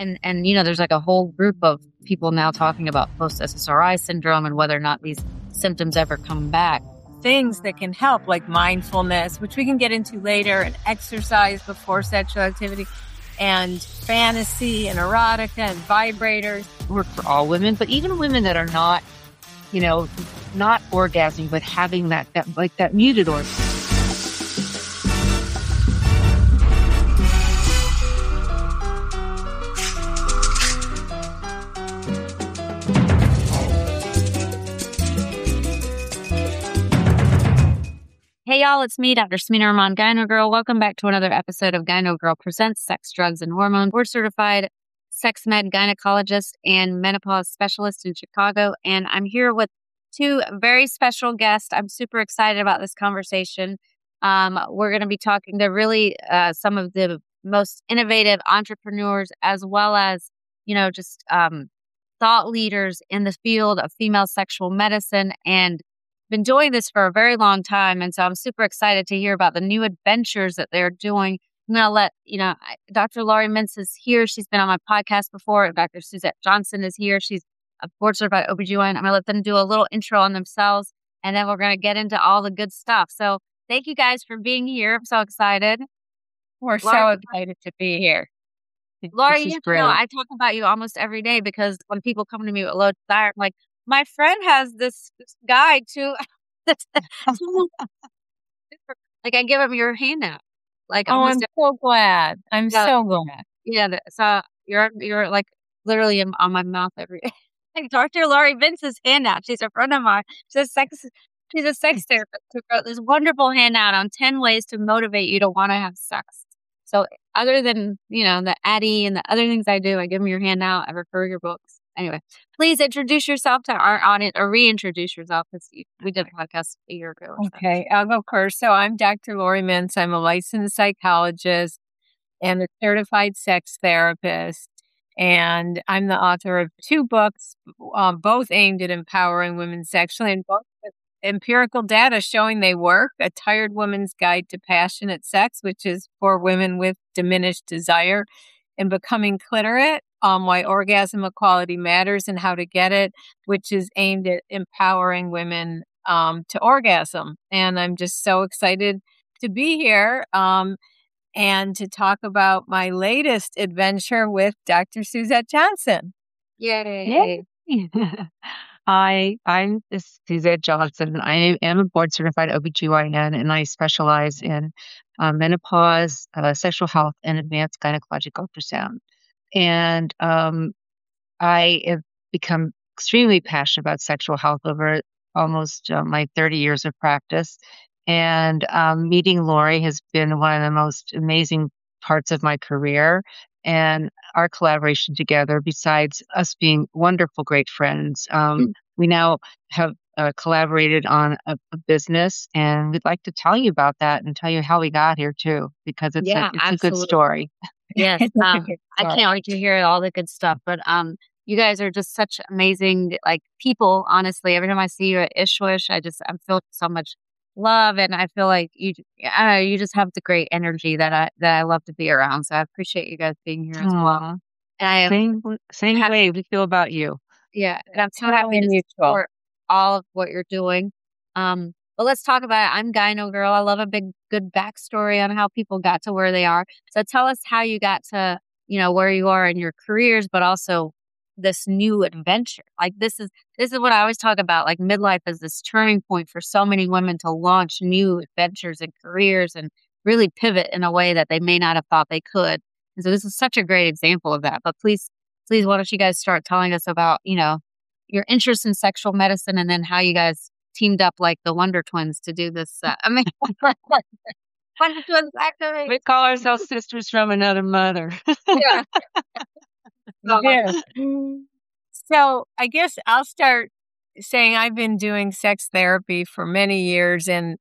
And there's like a whole group of people now talking about post-SSRI syndrome and whether or not these symptoms ever come back. Things that can help, like mindfulness, which we can get into later, and exercise before sexual activity, and fantasy and erotica and vibrators. Work for all women, but even women that are not, not orgasming, but having that muted orgasm. Hey y'all, it's me, Dr. Smina Rahman, Gyno Girl. Welcome back to another episode of Gyno Girl Presents Sex, Drugs, and Hormones. Board certified sex med gynecologist and menopause specialist in Chicago. And I'm here with two very special guests. I'm super excited about this conversation. We're going to be talking to really some of the most innovative entrepreneurs, as well as, just thought leaders in the field of female sexual medicine, and been doing this for a very long time. And so I'm super excited to hear about the new adventures that they're doing. I'm going to let, Dr. Laurie Mintz is here. She's been on my podcast before. Dr. Suzette Johnson is here. She's a board certified OBGYN. I'm going to let them do a little intro on themselves, and then we're going to get into all the good stuff. So thank you guys for being here. I'm so excited. We're so excited to be here. Laurie, I talk about you almost every day because when people come to me with low desire, I'm like, my friend has this guide to, like, I give him your handout. Like, I'm so glad. I'm so glad. Yeah. So you're like literally on my mouth every day. Like Dr. Laurie Vince's handout. She's a friend of mine. She's a sex therapist who wrote this wonderful handout on 10 ways to motivate you to want to have sex. So other than, the Addie and the other things I do, I give them your handout. I refer your books. Anyway, please introduce yourself to our audience, or reintroduce yourself, because we did a podcast a year ago. Okay, I'll go first. So I'm Dr. Laurie Mintz. I'm a licensed psychologist and a certified sex therapist. And I'm the author of 2 books, both aimed at empowering women sexually, and both with empirical data showing they work. A Tired Woman's Guide to Passionate Sex, which is for women with diminished desire, and Becoming Clitorate, why orgasm equality matters and how to get it, which is aimed at empowering women to orgasm. And I'm just so excited to be here and to talk about my latest adventure with Dr. Suzette Johnson. Yay. I'm Suzette Johnson. I am a board certified OBGYN, and I specialize in menopause, sexual health, and advanced gynecologic ultrasound. And I have become extremely passionate about sexual health over almost my 30 years of practice. And meeting Laurie has been one of the most amazing parts of my career. And our collaboration together, besides us being wonderful, great friends, we now have collaborated on a business, and we'd like to tell you about that and tell you how we got here too, because it's a good story. Yes, I can't wait to hear all the good stuff. But you guys are just such amazing, people. Honestly, every time I see you at Ishwish, I feel so much love, and I feel like you just have the great energy that I love to be around. So I appreciate you guys being here as well. And same way we feel about you. Yeah, and I'm so happy to support all of what you're doing. But let's talk about it. I'm Gyno Girl. I love a good backstory on how people got to where they are. So tell us how you got to, where you are in your careers, but also this new adventure. Like this is what I always talk about. Like midlife is this turning point for so many women to launch new adventures and careers and really pivot in a way that they may not have thought they could. And so this is such a great example of that. But please, why don't you guys start telling us about, your interest in sexual medicine, and then how you guys teamed up like the Wonder Twins to do this. Wonder Twins activate. We call ourselves sisters from another mother. Yeah. Yeah. So I guess I'll start saying I've been doing sex therapy for many years, and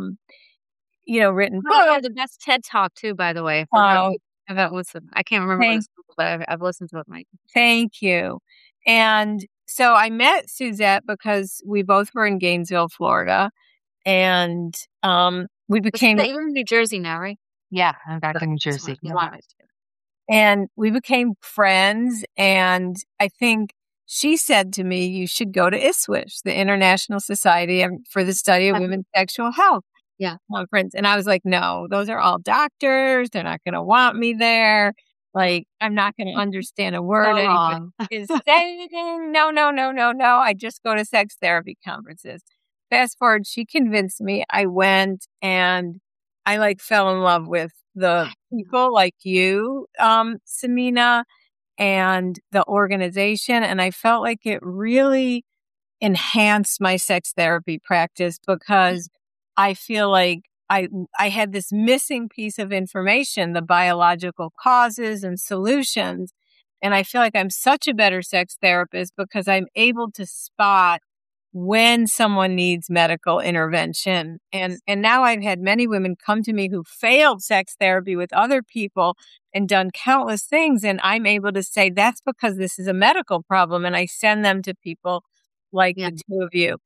written books. The best TED Talk too, by the way. I've listened. I can't remember what it's called, but I've listened to it, Mike. Thank you. And so I met Suzette because we both were in Gainesville, Florida, and we became. You're in New Jersey now, right? Yeah, I'm back in New Jersey. And we became friends. And I think she said to me, you should go to ISSWSH, the International Society for the Study of Women's Sexual Health conference. And I was like, no, those are all doctors. They're not going to want me there. Like, I'm not going to understand a word anyone is saying. No. I just go to sex therapy conferences. Fast forward, she convinced me. I went and I fell in love with the people like you, Samina, and the organization. And I felt like it really enhanced my sex therapy practice because I feel like I had this missing piece of information, the biological causes and solutions. And I feel like I'm such a better sex therapist because I'm able to spot when someone needs medical intervention. And now I've had many women come to me who failed sex therapy with other people and done countless things. And I'm able to say, that's because this is a medical problem. And I send them to people like the two of you.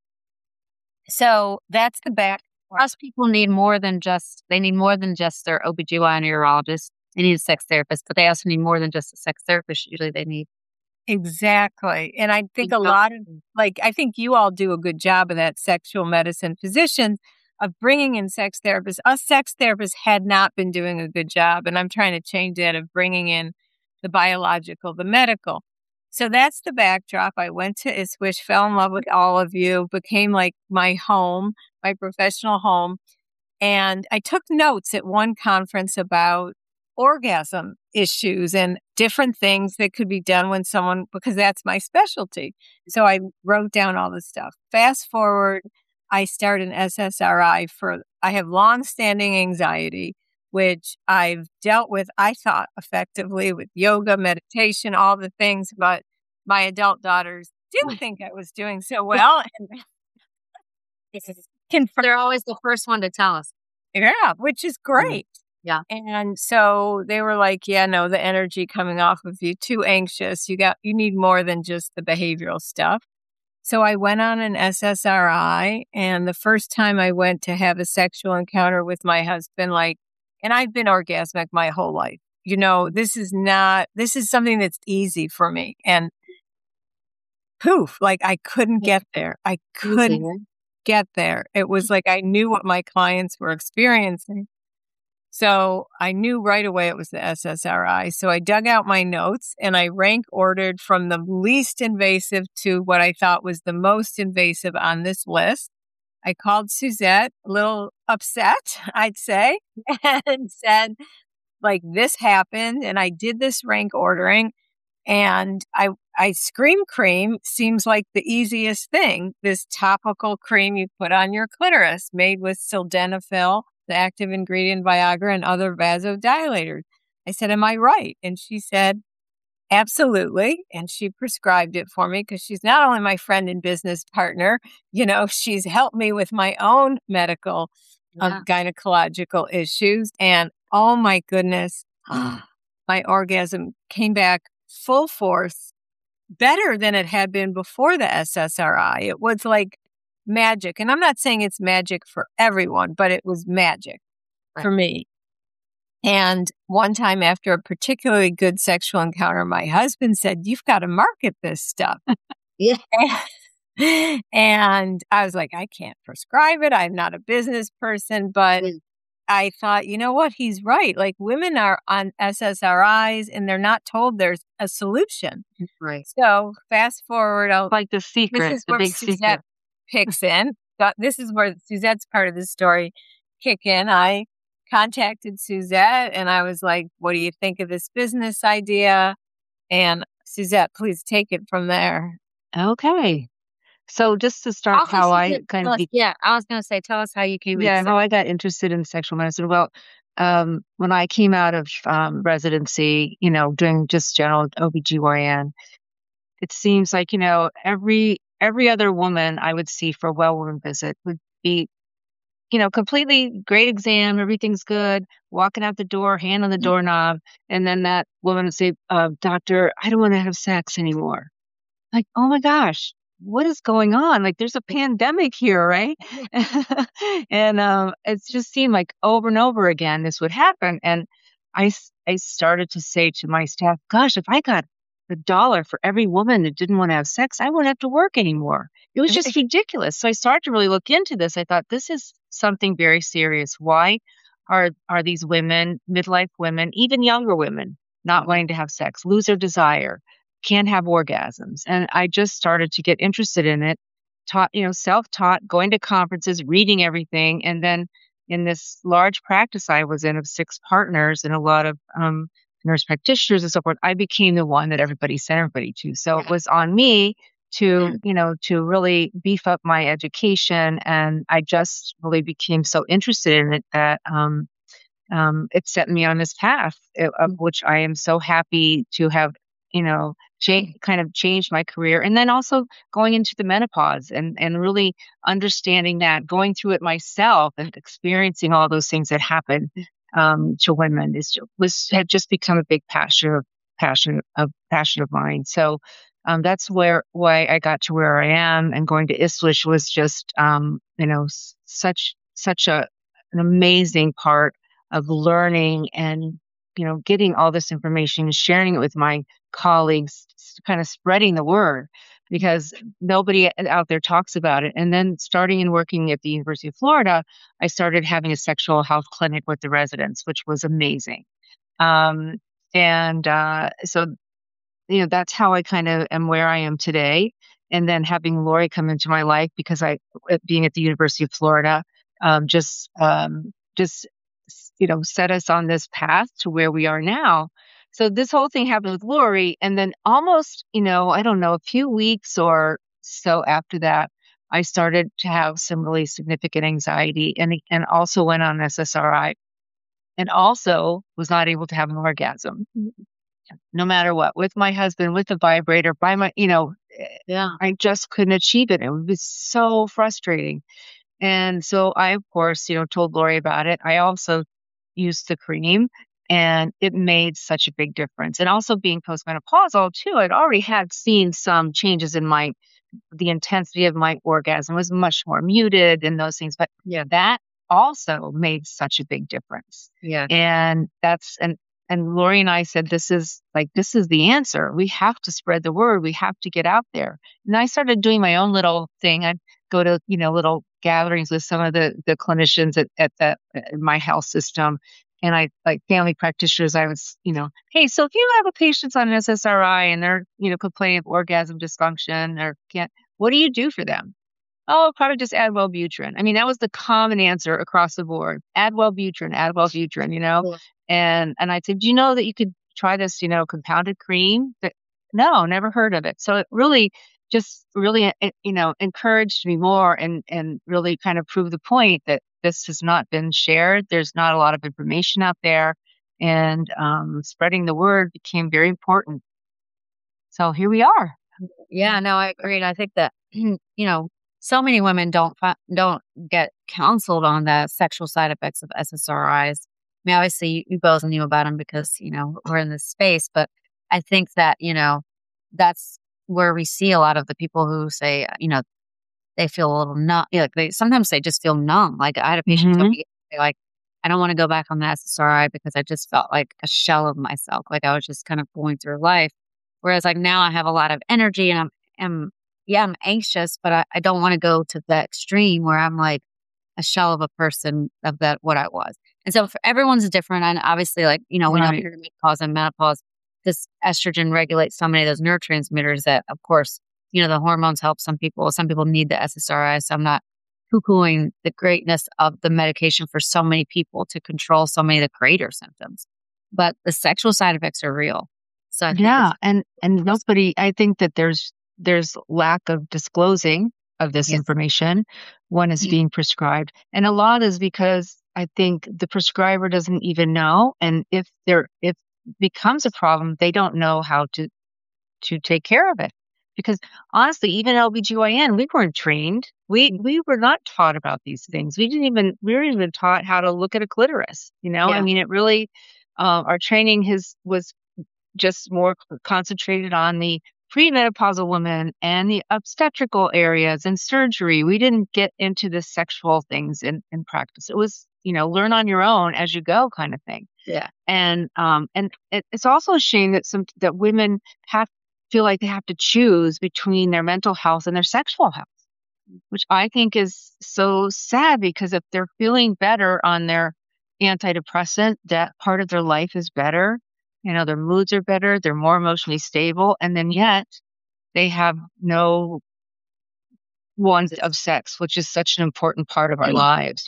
So that's the back. Most people need more than just their OBGYN or urologist. They need a sex therapist, but they also need more than just a sex therapist. Usually they need. Exactly. And I think I think you all do a good job of that, sexual medicine physicians, of bringing in sex therapists. Us sex therapists had not been doing a good job. And I'm trying to change that, of bringing in the biological, the medical. So that's the backdrop. I went to ISSWSH, fell in love with all of you, became like my home, my professional home. And I took notes at one conference about orgasm issues and different things that could be done when someone, because that's my specialty. So I wrote down all this stuff. Fast forward, I started an SSRI I have long-standing anxiety, which I've dealt with, I thought, effectively with yoga, meditation, all the things, but my adult daughters didn't think I was doing so well. They're always the first one to tell us. Yeah, which is great. Yeah. And so they were like, yeah, no, the energy coming off of you, too anxious. You need more than just the behavioral stuff. So I went on an SSRI, and the first time I went to have a sexual encounter with my husband, and I've been orgasmic my whole life. This is something that's easy for me. And poof, I couldn't get there. I couldn't get there. It was like I knew what my clients were experiencing. So I knew right away it was the SSRI. So I dug out my notes and I rank ordered from the least invasive to what I thought was the most invasive on this list. I called Suzette, a little upset, I'd say, and said, this happened. And I did this rank ordering. And I Scream Cream seems like the easiest thing. This topical cream you put on your clitoris, made with sildenafil, the active ingredient Viagra, and other vasodilators. I said, am I right? And she said, absolutely. And she prescribed it for me because she's not only my friend and business partner, she's helped me with my own medical gynecological issues. And oh my goodness, my orgasm came back full force, better than it had been before the SSRI. It was like magic. And I'm not saying it's magic for everyone, but it was magic for me. And one time after a particularly good sexual encounter, my husband said, you've got to market this stuff. Yeah. And I was like, I can't prescribe it. I'm not a business person, but I thought, you know what? He's right. Women are on SSRIs and they're not told there's a solution. Right. So fast forward. The secret, this is the where big Suzette secret. Picks in. This is where Suzette's part of the story kick in. I contacted Suzette and I was like, what do you think of this business idea? And Suzette, please take it from there. Okay. So just to start, how I kind of... I was going to say, tell us how you came. How I got interested in sexual medicine. Well, when I came out of residency, doing just general OBGYN, it seems like, every other woman I would see for a well woman visit would be, completely great exam, everything's good, walking out the door, hand on the doorknob, and then that woman would say, doctor, I don't want to have sex anymore. Oh my gosh, what is going on? There's a pandemic here, right? And it just seemed like over and over again this would happen. And I started to say to my staff, gosh, if I got $1 for every woman that didn't want to have sex, I wouldn't have to work anymore. It was just ridiculous. So I started to really look into this. I thought this is something very serious. Why are these women, midlife women, even younger women, not wanting to have sex, lose their desire, can't have orgasms? And I just started to get interested in it, self-taught, going to conferences, reading everything. And then in this large practice I was in of 6 partners and a lot of nurse practitioners and so forth, I became the one that everybody sent everybody to. So it was on me to, to really beef up my education. And I just really became so interested in it that it set me on this path, of which I am so happy to have, kind of changed my career. And then also going into the menopause and really understanding that, going through it myself and experiencing all those things that happen to women had just become a big passion of mine. So that's why I got to where I am, and going to ISWISH was just such an amazing part of learning and getting all this information and sharing it with my colleagues, kind of spreading the word, because nobody out there talks about it. And then starting and working at the University of Florida, I started having a sexual health clinic with the residents, which was amazing. So, that's how I kind of am where I am today. And then having Lori come into my life, because being at the University of Florida, just set us on this path to where we are now. So this whole thing happened with Lori, and then almost, I don't know, a few weeks or so after that, I started to have some really significant anxiety, and also went on SSRI, and also was not able to have an orgasm, no matter what, with my husband, with the vibrator, by my, I just couldn't achieve it. It was so frustrating. And so I, of course, told Lori about it. I also used the cream, and it made such a big difference. And also being postmenopausal too, I'd already had seen some changes in the intensity of my orgasm was much more muted and those things. But that also made such a big difference. Yeah. And and Lori and I said, this is the answer. We have to spread the word. We have to get out there. And I started doing my own little thing. I'd go to, little gatherings with some of the clinicians at my health system. And I, like family practitioners, I was, hey, so if you have a patient on an SSRI and they're, complaining of orgasm dysfunction or what do you do for them? Oh, probably just add Wellbutrin. I mean, that was the common answer across the board. Add Wellbutrin, Yeah. And I said, do you know that you could try this, compounded cream? No, never heard of it. So it really encouraged me more and really kind of proved the point that this has not been shared. There's not a lot of information out there, and spreading the word became very important. So here we are. Yeah, no, I agree. And I think that, so many women don't get counseled on the sexual side effects of SSRIs. I mean, obviously you both knew about them because, we're in this space, but I think that, that's where we see a lot of the people who say, they feel a little numb. Sometimes they just feel numb. Like I had a patient tell me, like, I don't want to go back on the SSRI because I just felt like a shell of myself. Like I was just kind of going through life. Whereas like now I have a lot of energy and I'm anxious, but I don't want to go to the extreme where I'm like a shell of a person of what I was. And so for everyone's different. And obviously like, we know perimenopause and menopause, this estrogen regulates so many of those neurotransmitters that of course, the hormones help some people. Some people need the SSRI. So I'm not poo-pooing the greatness of the medication for so many people to control so many of the greater symptoms. But the sexual side effects are real. So I think and nobody, I think that there's lack of disclosing of this information when it's being prescribed. And a lot is because I think the prescriber doesn't even know. And if becomes a problem, they don't know how to take care of it. Because honestly, even LBGYN, we weren't trained. We were not taught about third things. We weren't even taught how to look at a clitoris. I mean, it really, our training was just more concentrated on the premenopausal woman and the obstetrical areas and surgery. We didn't get into the sexual things in practice. It was, learn on your own as you go kind of thing. Yeah. And it's also a shame that women feel like they have to choose between their mental health and their sexual health, which I think is so sad because if they're feeling better on their antidepressant, that part of their life is better. Their moods are better, they're more emotionally stable, and then yet they have no want of sex, which is such an important part of our lives,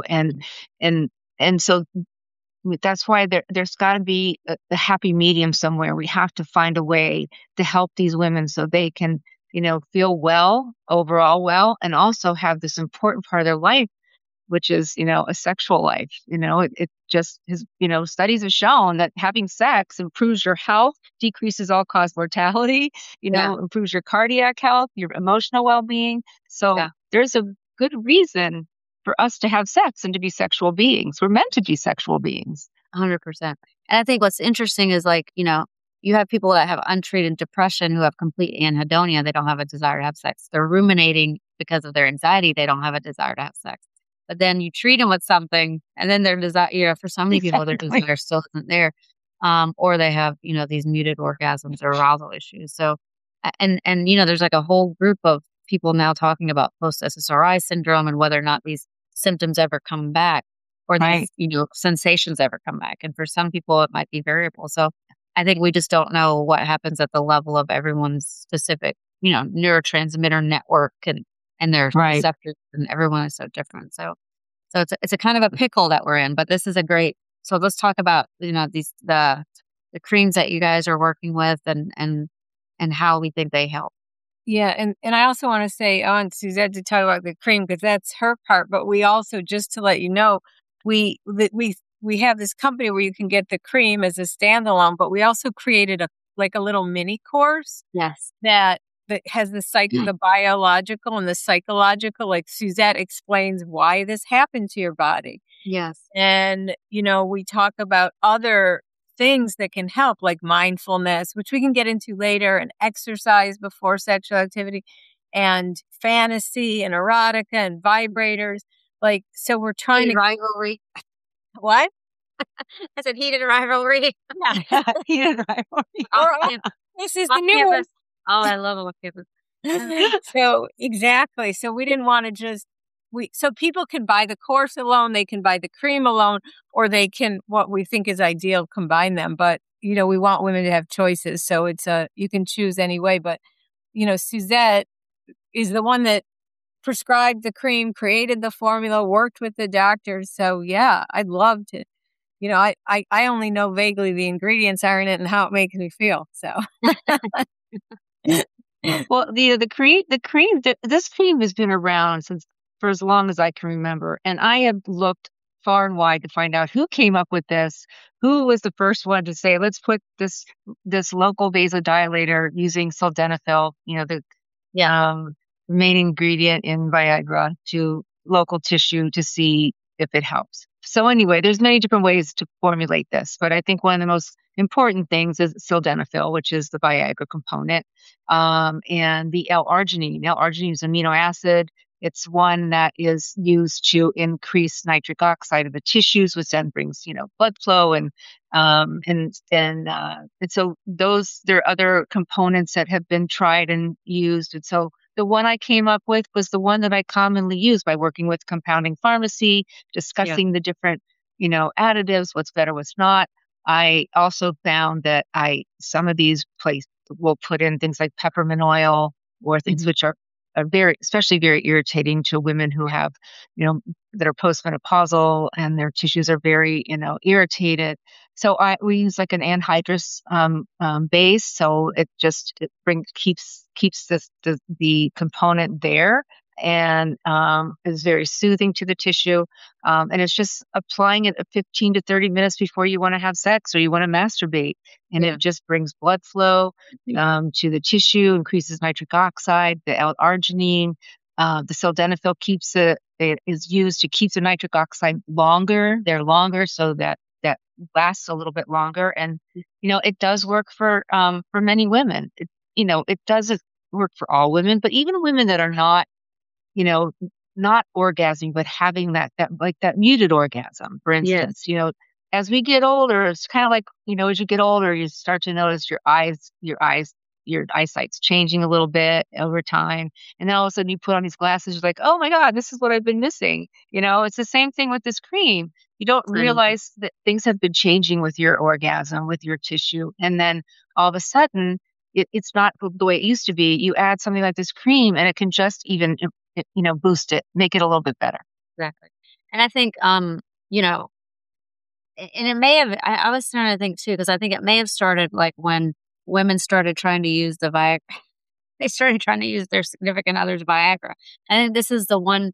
and so that's why there's got to be a happy medium somewhere. We have to find a way to help these women so they can, feel overall well, and also have this important part of their life, which is, a sexual life. It just has, studies have shown that having sex improves your health, decreases all-cause mortality, improves your cardiac health, your emotional well-being. So there's a good reason for us to have sex and to be sexual beings. We're meant to be sexual beings. 100%. And I think what's interesting is you have people that have untreated depression who have complete anhedonia. They don't have a desire to have sex. They're ruminating because of their anxiety. They don't have a desire to have sex. But then you treat them with something, and then their desire, for so many people, their desire still isn't there. Or they have, these muted orgasms or arousal issues. So, and there's like a whole group of people now talking about post-SSRI syndrome and whether or not these symptoms ever come back or these, sensations ever come back. And for some people, it might be variable. So I think we just don't know what happens at the level of everyone's specific, neurotransmitter network and their receptors, and everyone is so different. So it's a kind of a pickle that we're in, but this is a great, so let's talk about, the creams that you guys are working with and how we think they help. Yeah. And I also want to say on Suzette to talk about the cream because that's her part, but we also, just to let you know, we have this company where you can get the cream as a standalone, but we also created a little mini course. Yes. That has the biological and the psychological, like Suzette explains why this happened to your body. Yes. And, we talk about other things that can help, like mindfulness, which we can get into later, and exercise before sexual activity, and fantasy and erotica and vibrators. So we're trying to... Rivalry. What? I said heated rivalry. Yeah. Heated rivalry. This is the new one. Oh, I love it. So exactly. So we didn't want to just so people can buy the course alone, they can buy the cream alone, or they can, what we think is ideal, combine them. But we want women to have choices, so it's you can choose anyway. But Suzette is the one that prescribed the cream, created the formula, worked with the doctors. So yeah, I'd love to. I only know vaguely the ingredients are in it and how it makes me feel. So. Well, the cream, this cream has been around for as long as I can remember. And I have looked far and wide to find out who came up with this, who was the first one to say, let's put this local vasodilator using sildenafil, the main ingredient in Viagra, to local tissue to see if it helps. So anyway, there's many different ways to formulate this, but I think one of the most important things is sildenafil, which is the Viagra component, and the L-arginine. L-arginine is amino acid. It's one that is used to increase nitric oxide of the tissues, which then brings, blood flow, and so there are other components that have been tried and used, and so the one I came up with was the one that I commonly use by working with compounding pharmacy, discussing the different, additives, what's better, what's not. I also found that some of these places will put in things like peppermint oil or things which are especially very irritating to women who have, that are postmenopausal and their tissues are very, irritated. So we use like an anhydrous base, so it keeps the component there, and is very soothing to the tissue. And it's just applying it 15 to 30 minutes before you want to have sex or you want to masturbate. And it just brings blood flow to the tissue, increases nitric oxide, the L-arginine. The sildenafil is used to keep the nitric oxide longer. They're longer so that lasts a little bit longer. And, it does work for many women. It doesn't work for all women, but even women that are not, not orgasming, but having that muted orgasm, for instance, as we get older, it's kind of like, as you get older, you start to notice your eyesight's changing a little bit over time. And then all of a sudden you put on these glasses, you're like, oh my God, this is what I've been missing. It's the same thing with this cream. You don't realize that things have been changing with your orgasm, with your tissue. And then all of a sudden, it's not the way it used to be. You add something like this cream and it can just even, boost it, make it a little bit better. Exactly. And I think, and it may have, I was trying to think too, because I think it may have started like when women started trying to use the Viagra. They started trying to use their significant other's Viagra. I think this is the one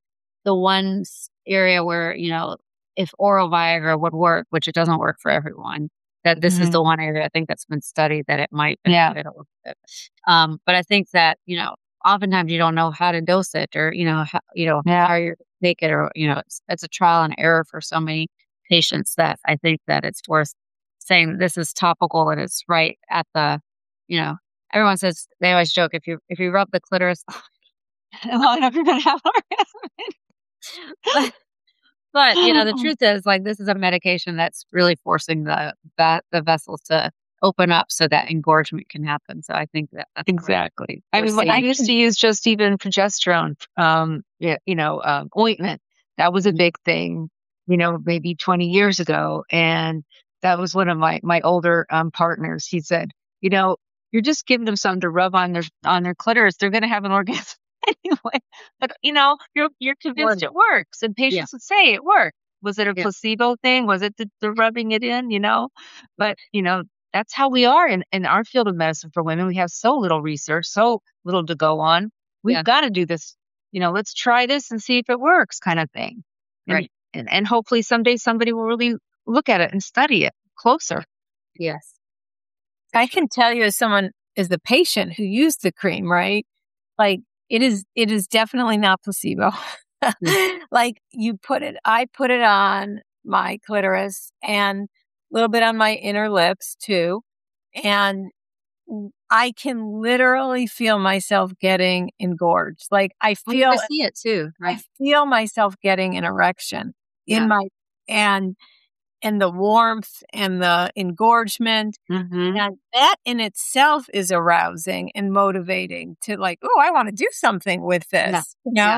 area where, if oral Viagra would work, which it doesn't work for everyone, that this is the one area I think that's been studied that it might benefit a little bit. But I think that, oftentimes you don't know how to dose it or, how you're take it or, it's a trial and error for so many patients that I think that it's worth saying this is topical and it's right at the, everyone says, they always joke, if you rub the clitoris long enough, you're going to have an orgasm. But the truth is, like, this is a medication that's really forcing the vessels to open up so that engorgement can happen. So I think that's exactly. I mean, when I used to use just even progesterone, ointment, that was a big thing, maybe 20 years ago. And that was one of my older partners. He said, you're just giving them something to rub on their clitoris. They're going to have an orgasm anyway. But you're convinced it works, and patients would say it worked. Was it a placebo thing? Was it the rubbing it in? But that's how we are in our field of medicine for women. We have so little research, so little to go on. We've got to do this. Let's try this and see if it works, kind of thing. Right. And hopefully someday somebody will really look at it and study it closer. Yes. I can tell you as the patient who used the cream, right? Like it is definitely not placebo. Like I put it on my clitoris and a little bit on my inner lips too. And I can literally feel myself getting engorged. Like I feel, see it too, right? I feel myself getting an erection in my, and the warmth and the engorgement. And that in itself is arousing and motivating to like, oh, I want to do something with this,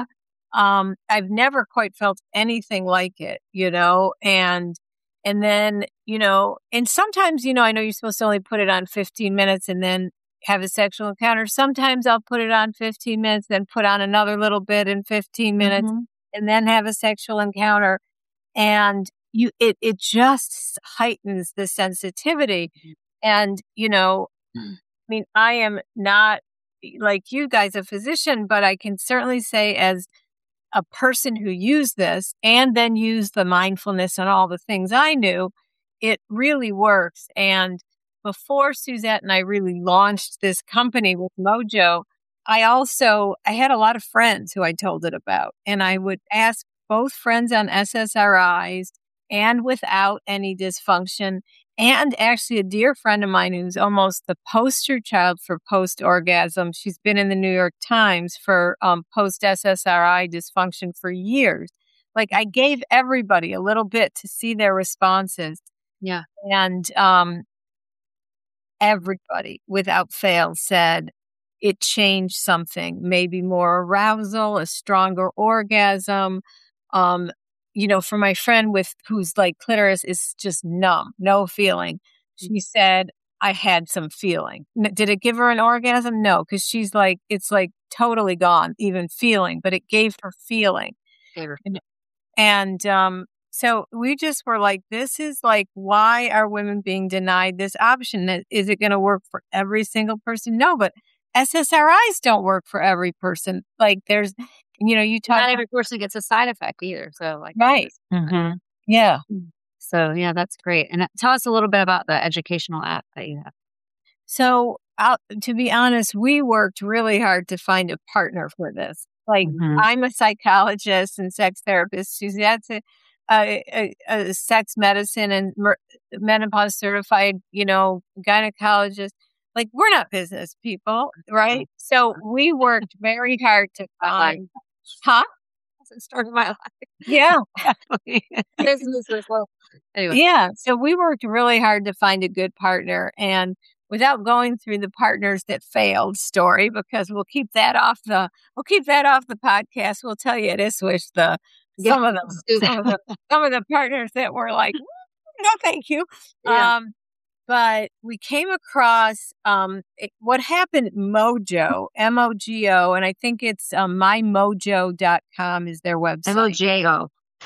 I've never quite felt anything like it, and then, and sometimes, I know you're supposed to only put it on 15 minutes and then have a sexual encounter. Sometimes I'll put it on 15 minutes, then put on another little bit in 15 minutes and then have a sexual encounter. And it just heightens the sensitivity. And, I mean, I am not like you guys, a physician, but I can certainly say as a person who used this and then used the mindfulness and all the things I knew, it really works. And before Suzette and I really launched this company with Mojo, I had a lot of friends who I told it about, and I would ask both friends on SSRIs and without any dysfunction. And actually a dear friend of mine who's almost the poster child for post-orgasm. She's been in the New York Times for post-SSRI dysfunction for years. Like I gave everybody a little bit to see their responses. Yeah. And everybody without fail said it changed something, maybe more arousal, a stronger orgasm. For my friend whose like clitoris is just numb, no feeling. She said, I had some feeling. Did it give her an orgasm? No, because she's like, it's like totally gone, even feeling, but it gave her feeling. And so we just were like, this is like, why are women being denied this option? Is it going to work for every single person? No, but SSRIs don't work for every person. Like there's, you talk. Not every person gets a side effect either. So like, right. Yeah. So yeah, that's great. And tell us a little bit about the educational app that you have. So to be honest, we worked really hard to find a partner for this. Like I'm a psychologist and sex therapist. Suzette's a sex medicine and menopause certified, gynecologist. Like we're not business people, right? So we worked very hard to find. Huh? the story of my life. Yeah. Business as well. Anyway. Yeah. So we worked really hard to find a good partner, and without going through the partners that failed story, because we'll keep that off the podcast. We'll tell you at ISWISH some of the partners that were like, no, thank you. Yeah. But we came across what happened at Mojo, MOGO, and I think it's mymojo.com is their website. MOJO.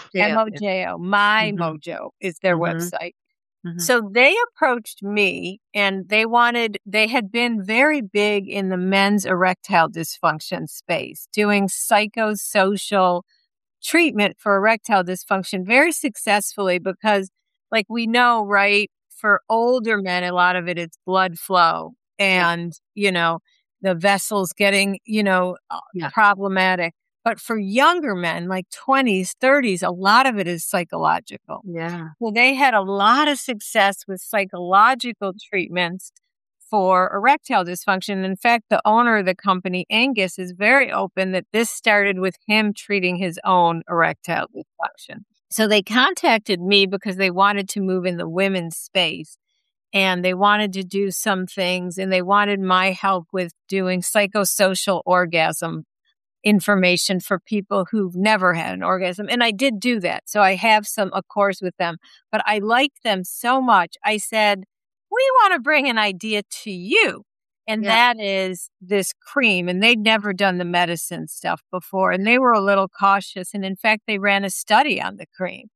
MOJO, My Mojo is their website. So they approached me, and they had been very big in the men's erectile dysfunction space, doing psychosocial treatment for erectile dysfunction very successfully, because like we know, right, for older men, a lot of it is blood flow and, the vessels getting, problematic. But for younger men, like 20s, 30s, a lot of it is psychological. Yeah. Well, they had a lot of success with psychological treatments for erectile dysfunction. In fact, the owner of the company, Angus, is very open that this started with him treating his own erectile dysfunction. So they contacted me because they wanted to move in the women's space, and they wanted to do some things, and they wanted my help with doing psychosocial orgasm information for people who've never had an orgasm. And I did do that. So I have a course with them, but I liked them so much. I said, we want to bring an idea to you. And that is this cream. And they'd never done the medicine stuff before. And they were a little cautious. And in fact, they ran a study on the cream.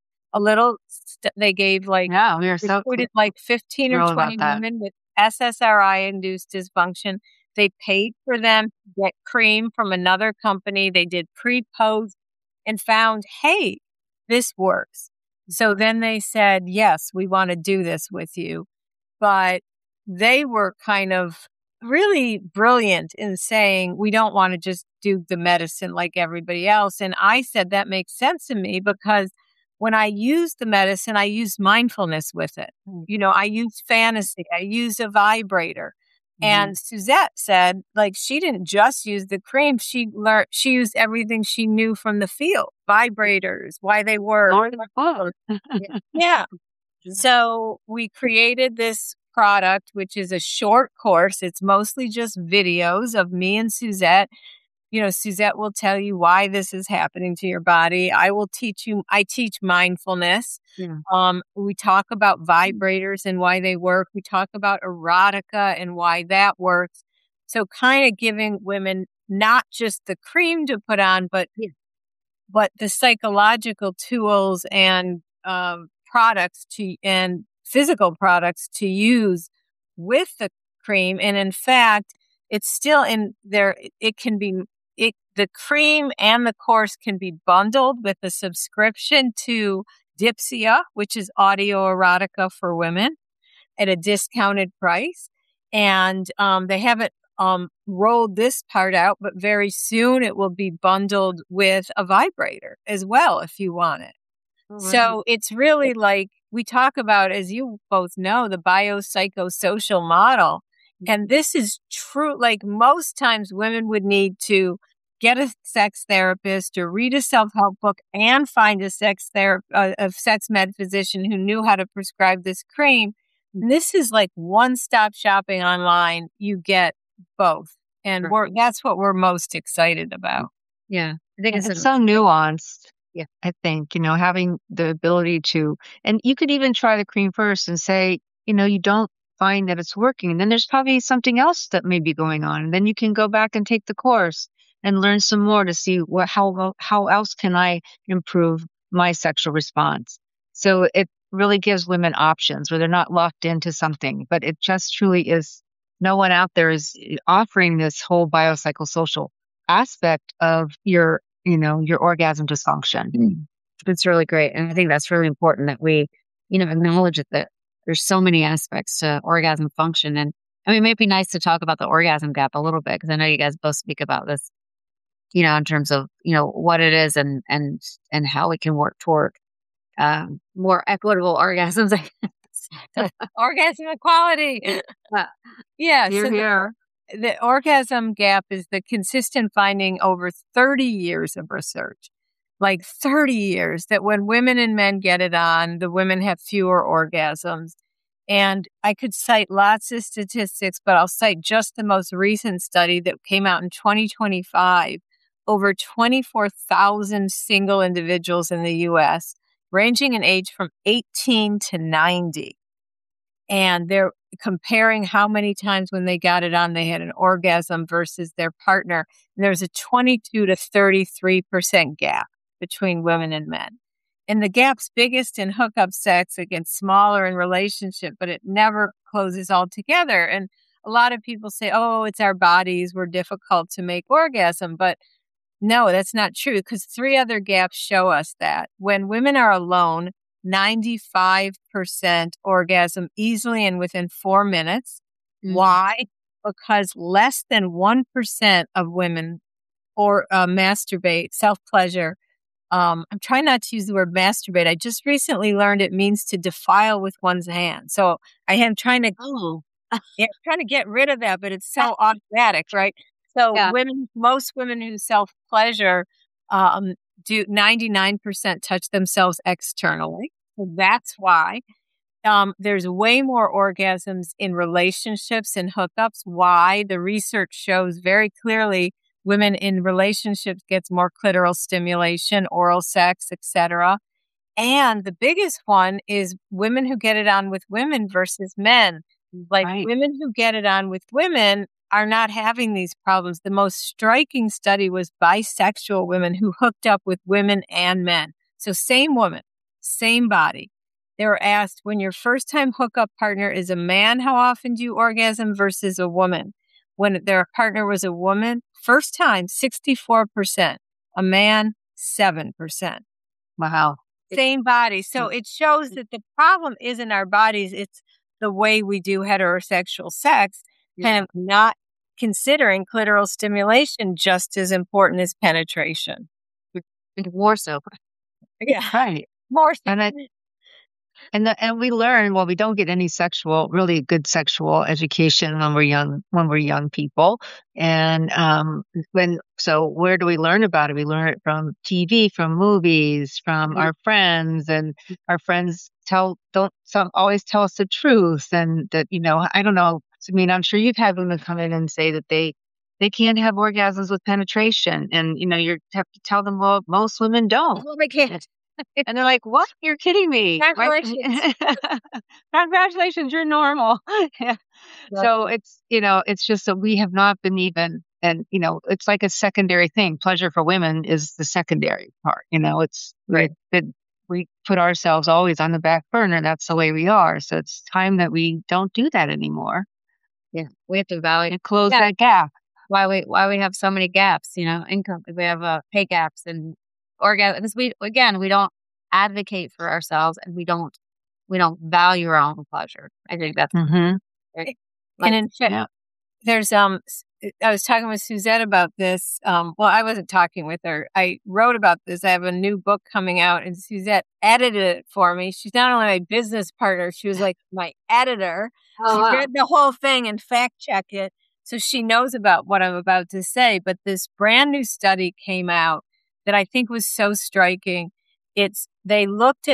They gave recruited like 15 or 20 women with SSRI-induced dysfunction. They paid for them to get cream from another company. They did pre-post and found, hey, this works. So then they said, yes, we want to do this with you. But they were kind of really brilliant in saying, we don't want to just do the medicine like everybody else. And I said, that makes sense to me, because when I use the medicine, I use mindfulness with it. I use fantasy. I use a vibrator. And Suzette said, like, she didn't just use the cream. She used everything she knew from the field, vibrators, why they work. Yeah. So we created this product, which is a short course. It's mostly just videos of me and Suzette. Suzette will tell you why this is happening to your body. I teach mindfulness. Yeah. We talk about vibrators and why they work. We talk about erotica and why that works. So kind of giving women not just the cream to put on, but the psychological tools and products and physical products to use with the cream. And in fact, it's still in there. The cream and the course can be bundled with a subscription to Dipsia, which is audio erotica for women, at a discounted price. And they haven't rolled this part out, but very soon it will be bundled with a vibrator as well if you want it. Oh, right. So it's really like we talk about, as you both know, the biopsychosocial model. And this is true. Like most times women would need to get a sex therapist or read a self-help book and find a sex med physician who knew how to prescribe this cream. And this is like one-stop shopping online. You get both. And that's what we're most excited about. Yeah. I think it's so nuanced. Yeah. I think, having the ability to, and you could even try the cream first and say, you don't find that it's working. And then there's probably something else that may be going on. And then you can go back and take the course and learn some more to see how else can I improve my sexual response. So it really gives women options where they're not locked into something, but it just truly is. No one out there is offering this whole biopsychosocial aspect of your orgasm dysfunction. It's really great. And I think that's really important that we, acknowledge that there's so many aspects to orgasm function. And I mean, it may be nice to talk about the orgasm gap a little bit, because I know you guys both speak about this, in terms of, what it is and how it can work toward more equitable orgasms. Orgasm equality. Yeah. Here. The orgasm gap is the consistent finding over 30 years of research like 30 years that when women and men get it on, the women have fewer orgasms. And I could cite lots of statistics, but I'll cite just the most recent study that came out in 2025. Over 24,000 single individuals in the U.S., ranging in age from 18 to 90. And they're comparing how many times when they got it on, they had an orgasm versus their partner. And there's a 22 to 33% gap between women and men. And the gap's biggest in hookup sex, against smaller in relationship, but it never closes altogether. And a lot of people say, oh, it's our bodies, we're difficult to make orgasm. But no, that's not true, because 3 other gaps show us that. When women are alone, 95% orgasm easily and within 4 minutes. Mm-hmm. Why? Because less than 1% of women masturbate, self-pleasure. I'm trying not to use the word masturbate. I just recently learned it means to defile with one's hand. So I am trying to, trying to get rid of that, but it's so automatic, right? So most women who self-pleasure do 99% touch themselves externally. So that's why. There's way more orgasms in relationships and hookups. Why? The research shows very clearly women in relationships gets more clitoral stimulation, oral sex, etc. And the biggest one is women who get it on with women versus men. Like women who get it on with women are not having these problems. The most striking study was bisexual women who hooked up with women and men. So same woman, same body. They were asked, when your first time hookup partner is a man, how often do you orgasm versus a woman? When their partner was a woman, first time, 64%. A man, 7%. Wow. Same body. So it shows that the problem isn't our bodies. It's the way we do heterosexual sex, kind of not considering clitoral stimulation just as important as penetration. More so. Yeah. Right. More so. And we learn, well, we don't get any really good sexual education when we're young people. And so where do we learn about it? We learn it from TV, from movies, from our friends, and our friends don't always tell us the truth. And that, I don't know. I mean, I'm sure you've had women come in and say that they can't have orgasms with penetration. And, you have to tell them, well, most women don't. Well, they can't. And they're like, what? You're kidding me. Congratulations. Congratulations, you're normal. Yeah. So it's just that we have not been even, and, it's like a secondary thing. Pleasure for women is the secondary part. It's we put ourselves always on the back burner. That's the way we are. So it's time that we don't do that anymore. Yeah. We have to value and close that gap. Why we have so many gaps, income. We have pay gaps and orgasms. We don't advocate for ourselves, and we don't value our own pleasure. I think that's and in fact, there's I was talking with Suzette about this. Well, I wasn't talking with her. I wrote about this. I have a new book coming out, and Suzette edited it for me. She's not only my business partner, she was like my editor. She read the whole thing and fact checked it, so she knows about what I'm about to say. But this brand new study came out that I think was so striking. They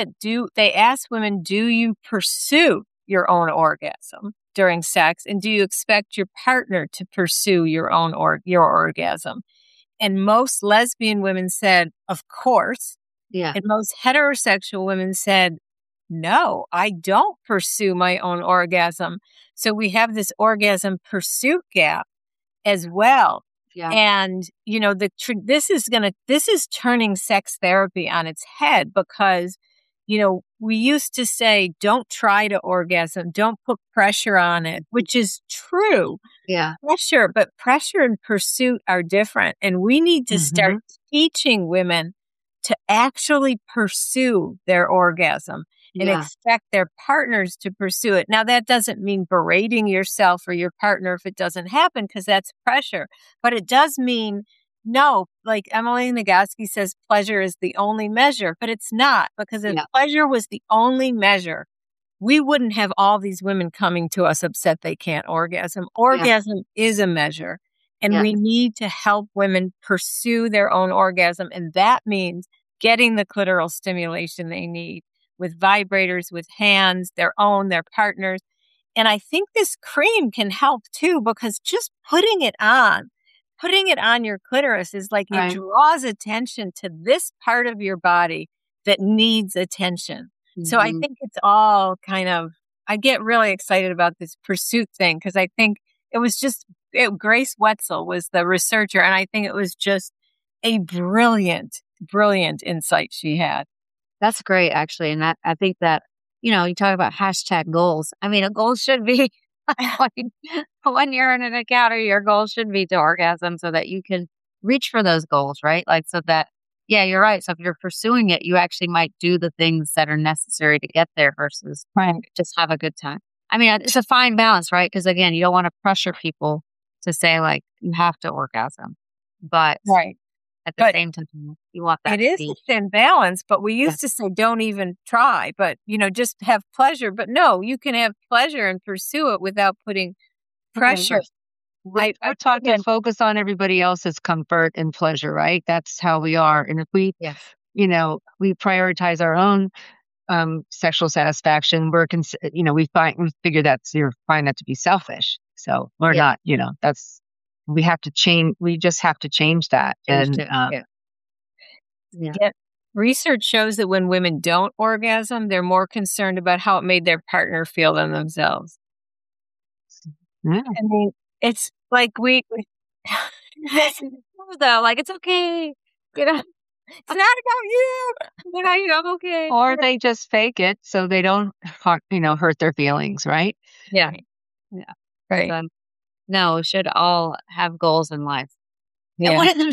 asked women, do you pursue your own orgasm during sex? And do you expect your partner to pursue your orgasm? And most lesbian women said, of course. Yeah. And most heterosexual women said, no, I don't pursue my own orgasm. So we have this orgasm pursuit gap as well. Yeah. And, this is turning sex therapy on its head, because, we used to say, don't try to orgasm, don't put pressure on it, which is true. Yeah. Pressure and pursuit are different. And we need to start teaching women to actually pursue their orgasm and expect their partners to pursue it. Now, that doesn't mean berating yourself or your partner if it doesn't happen, because that's pressure. But it does mean, no, like Emily Nagoski says, pleasure is the only measure. But it's not, because if pleasure was the only measure, we wouldn't have all these women coming to us upset they can't orgasm. Orgasm is a measure. And we need to help women pursue their own orgasm. And that means getting the clitoral stimulation they need with vibrators, with hands, their own, their partners. And I think this cream can help too, because just putting it on your clitoris is like it draws attention to this part of your body that needs attention. So I think it's all kind of, I get really excited about this pursuit thing because I think it was just, Grace Wetzel was the researcher, and I think it was just a brilliant insight she had. That's great, actually. And I think that, you talk about hashtag goals. I mean, a goal should be when you're in an encounter, your goal should be to orgasm so that you can reach for those goals, right? Like, so that, yeah, you're right. So if you're pursuing it, you actually might do the things that are necessary to get there versus just have a good time. I mean, it's a fine balance, right? Because again, you don't want to pressure people to say like, you have to orgasm, but at the same time, you want that. It is a thin balance, but we used to say, don't even try, but just have pleasure. But no, you can have pleasure and pursue it without putting pressure. We're talking focus on everybody else's comfort and pleasure, right? That's how we are. And if we, we prioritize our own sexual satisfaction, we figure you find that to be selfish. So we're not, we have to change. We just have to change that. Research shows that when women don't orgasm, they're more concerned about how it made their partner feel than themselves. Yeah. I mean, it's like though, like, it's okay. It's not about you. I'm okay. Or they just fake it so they don't, hurt their feelings, right? Yeah. Right. So, no, should all have goals in life. Yeah. And one of them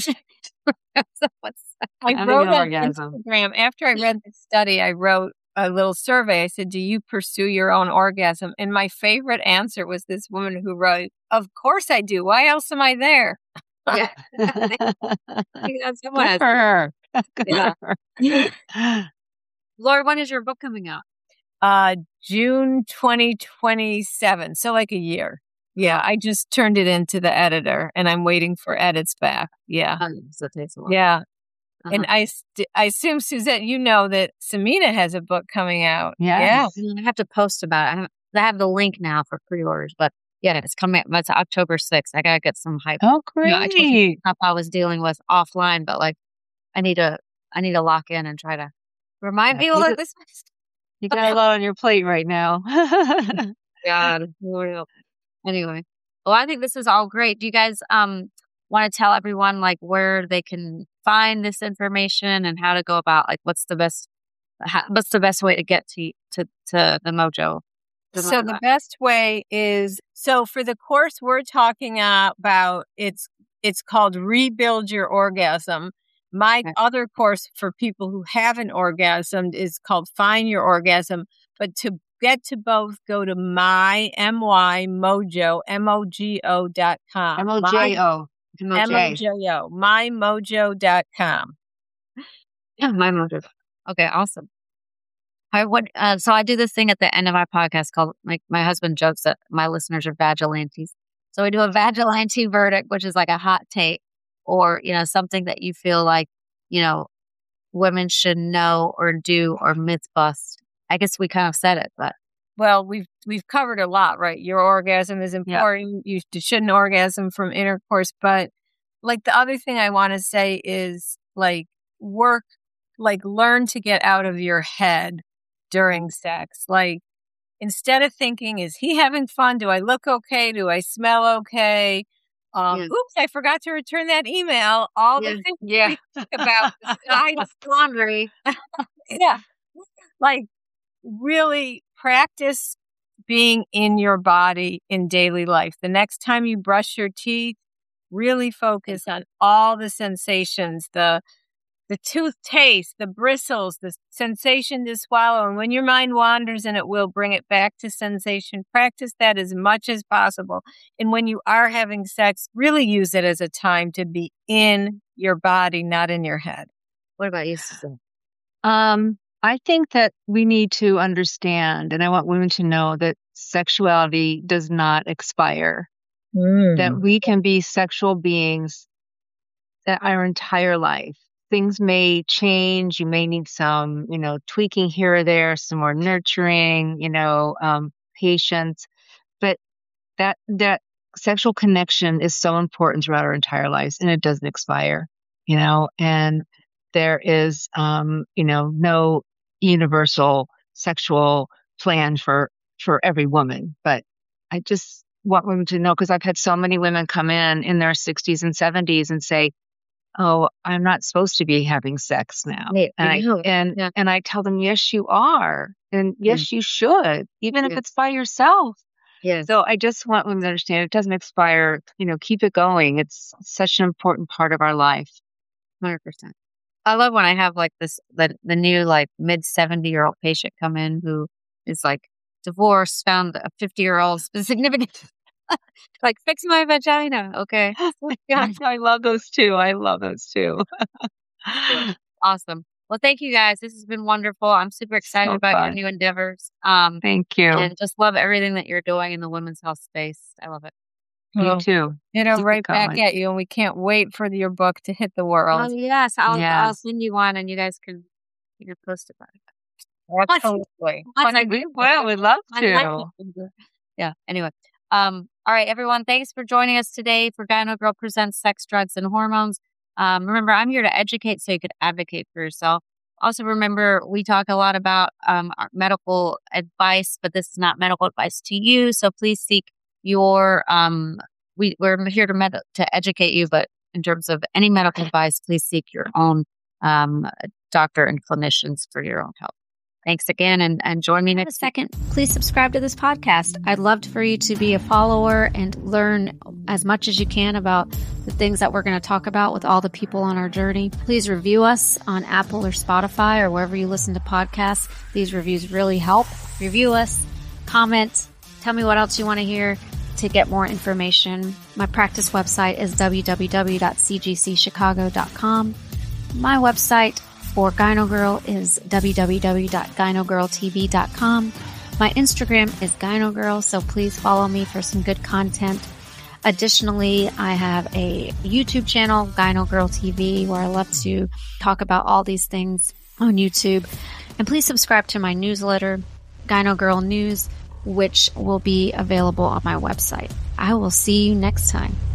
I wrote on Instagram, after I read the study, I wrote a little survey. I said, do you pursue your own orgasm? And my favorite answer was this woman who wrote, of course I do. Why else am I there? Yeah. Good for her. Good for her. Lori, when is your book coming out? June 2027. So like a year. Yeah, I just turned it into the editor, and I'm waiting for edits back. Yeah. So it takes a while. Yeah. And I assume, Suzette, you know that Samina has a book coming out. Yes. Yeah. I have to post about it. I have the link now for pre-orders, but yeah, it's coming. It's October 6th. I got to get some hype. Oh, great. I told you stuff I was dealing with offline, but like, I need to lock in and try to remind people that this. You got a lot on your plate right now. God. Anyway, well, I think this is all great. Do you guys want to tell everyone like where they can find this information and how to go about like what's the best way to get to the Mojo? So the best way is, for the course we're talking about, it's called Rebuild Your Orgasm. My other course for people who haven't orgasmed is called Find Your Orgasm. But to get to both, go to mymojo, MOGO.com. MOJO. MOJO, mymojo.com. Yeah, mymojo. Okay, awesome. So I do this thing at the end of my podcast called, like, my husband jokes that my listeners are vagilantes. So we do a vagilante verdict, which is like a hot take or, something that you feel like, women should know or do or myth bust. I guess we kind of said it, but. Well, we've covered a lot, right? Your orgasm is important. Yeah. You shouldn't orgasm from intercourse. But like the other thing I want to say is like learn to get out of your head during sex. Like instead of thinking, is he having fun? Do I look okay? Do I smell okay? Oops, I forgot to return that email. All the things we think about besides laundry. Yeah. Like really practice being in your body in daily life. The next time you brush your teeth, really focus on all the sensations, the tooth taste, the bristles, the sensation to swallow. And when your mind wanders, and it will, bring it back to sensation. Practice that as much as possible. And when you are having sex, really use it as a time to be in your body, not in your head. What about you, Susan? I think that we need to understand, and I want women to know that sexuality does not expire. That we can be sexual beings that our entire life. things may change. You may need some, tweaking here or there, some more nurturing, patience. But that sexual connection is so important throughout our entire lives, and it doesn't expire, and there is, no universal sexual plan for every woman. But I just want women to know, because I've had so many women come in their 60s and 70s and say, "Oh, I'm not supposed to be having sex now." And I tell them, "Yes, you are. And yes, you should, even if it's by yourself." Yes. So I just want women to understand it doesn't expire. Keep it going. It's such an important part of our life. 100%. I love when I have like the new like mid 70-year-old patient come in who is like divorced, found a 50-year-old significant, like, fix my vagina. Okay. I love those too. Awesome. Well, thank you guys. This has been wonderful. I'm super excited about your new endeavors. Thank you. And just love everything that you're doing in the women's health space. I love it. Me too. Right back at you, and we can't wait for your book to hit the world. Oh, yes. I'll send you one, and you guys can post about it. Absolutely. We will. We'd love to. Yeah. Anyway. All right, everyone. Thanks for joining us today for Gyno Girl Presents Sex, Drugs, and Hormones. Remember, I'm here to educate so you could advocate for yourself. Also, remember, we talk a lot about our medical advice, but this is not medical advice to you. So please seek your, we're here to educate you, but in terms of any medical advice, please seek your own doctor and clinicians for your own health. Thanks again, and join me next second. Please subscribe to this podcast. I'd love for you to be a follower and learn as much as you can about the things that we're going to talk about with all the people on our journey. Please review us on Apple or Spotify or wherever you listen to podcasts. These reviews really help. Review us, comment, tell me what else you want to hear to get more information. My practice website is www.cgcchicago.com. My website for Gyno Girl is www.gynogirltv.com. My Instagram is Gyno Girl, so please follow me for some good content. Additionally, I have a YouTube channel, Gyno Girl TV, where I love to talk about all these things on YouTube. And please subscribe to my newsletter, Gyno Girl News, which will be available on my website. I will see you next time.